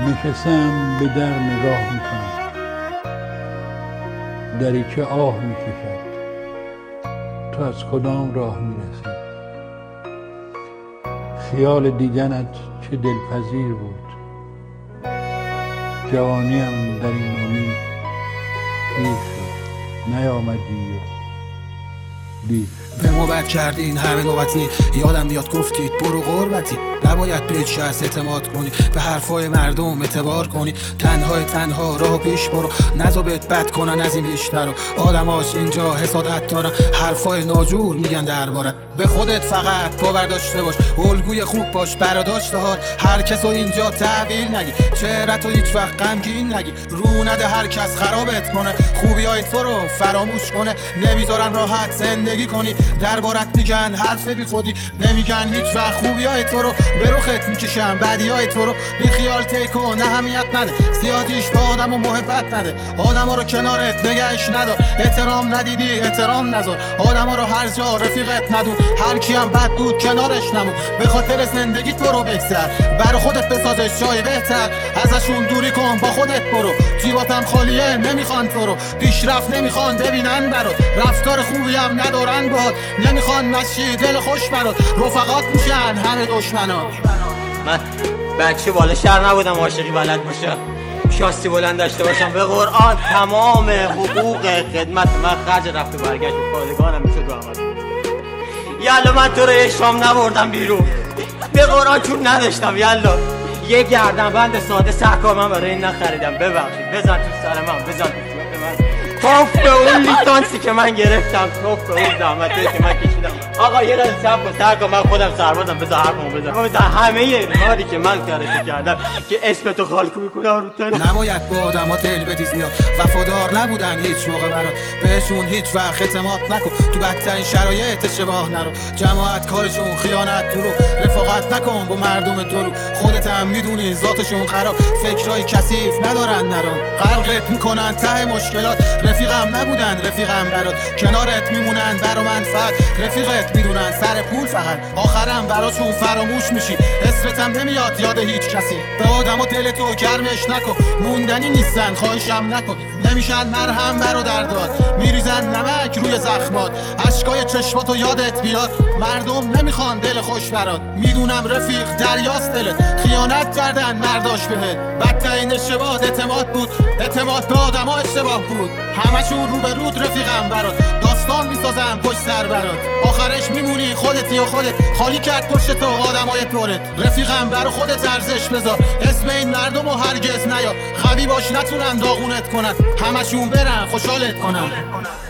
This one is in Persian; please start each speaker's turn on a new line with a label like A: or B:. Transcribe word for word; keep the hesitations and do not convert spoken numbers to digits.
A: نشستم به در نگاه میکنم، دریچه آه میکشد. تو از کدام راه میرسی؟ خیال دیدنت چه دلپذیر بود. جوانیم در این امید پیر شد، نیامدی و دیر شد.
B: به ما بد کردین همه نوبتی، یادم بیاد گفتید برو غربتی. نباید به هیچ کس اعتماد کنی، به حرفای مردم اعتبار کنی. تنهای تنها راه پیش برو، نزا بهت بد کنن از این بیشتر. آدماش اینجا حسادت دارن، حرفای ناجور میگن درباره. به خودت فقط باور داشته باش، الگوی خوب باش براداشته ها. هر کسو اینجا تحویل نگی، چهرتو هیچ وقت غمگین نگی. رو نده هر کس خرابت کنه، خوبیای تو رو فراموش کنه. نمیذارن راحت زندگی کنی، دربارت میگن حرف بی خودی. نمیگن هیچ وقت خوبیای تو رو، به رخت میکشم بدیای تو رو. بی خیال تیکو نه اهمیت نده، زیادیش به آدم و محبت نده. آدم ها رو کنارت نگهش ندار، احترام ندیدی احترام نذار. آدم ها رو هر جا رفیقت ندون، هر کی هم بد بود کنارش نمون. به خاطر زندگی تو رو بگذر، برا خودت بسازش جای بهتر. ازشون دوری کن با خودت برو، جیباتم خالیه نمیخوان تو رو. پیشرفت نمیخوان ببینن برات، رفتار خوبی هم ندارن باهات. نمیخوان نشی دل خوش برات، رفقات میشن همه دشمنات.
C: من بچه بالا شهر نبودم عاشقی بلد باشم، شاسی بلند داشته باشم. به قرآن تمام حقوق خدمت من خرج رفت و برگشت و پادگانم میشد و آمد. یالا من تو رو یه شام نبردم بیرون، به قرآن چون نداشتم. یالا یه گردن بند ساده سرکار من برای این نخریدم. ببخشید، بزن تو سر من، بزن تو صورت من. توف به اون لیسانسی که من گرفتم، توف به اون زحمتی که من کشیدم. آقا یه لحظه صبر کن، سرکار من خودم سربازم، بذار حرفمو بزنم. بذار همه کاری که من کارش کردم که اسم تو خالکو میکنم رو تن.
B: نباید با آدم ها دل بدی زیاد، وفادار نبودن هیچ موقع برات. بهشون هیچ وقت اعتماد نکن، تو بدترین شرایط اشتباه نرو. جماعت کارشون خیانت تو رو، رفاقت نکن با مردم تو رو. خودت هم میدونی ذاتشون خراب، فکرای کثیف ندارن نرو. غرقت میکنن ته مشکلات، رفیقم نبودن رفیقم برات. کنارت میمونن برا منفعت، رفیقت میدونن سر پول فقط. آخرم براشون فراموش میشی، اسمتم نمیاد یاد هیچ کسی. به آدم و دلتو گرمش نکن، موندنی نیستن خواهشم نکن. نمیشن مرهم برادر داد، میریزن نمک روی زخمات. اشکای چشماتو یادت بیاد، مردم نمیخوان دل خوش برات. میدونم رفیق دریاست دلت، خیانت کردن مرداش بهت. بدترین اشتباه اعتماد بود، اعتماد به آدم ها اشتباه بود. همشون رو به رود رفیقم برات، داستان میسازم پشت سر برات. آخرش میمونی خودتی و خودت، خالی کرد پشت تو آدمای طورت. رفیقم برا خودت ارزش بذار، اسم این مردم رو هرگز نیار. خوی باش نتونن داغونت کنن، همشون برن خوشحالت کنن.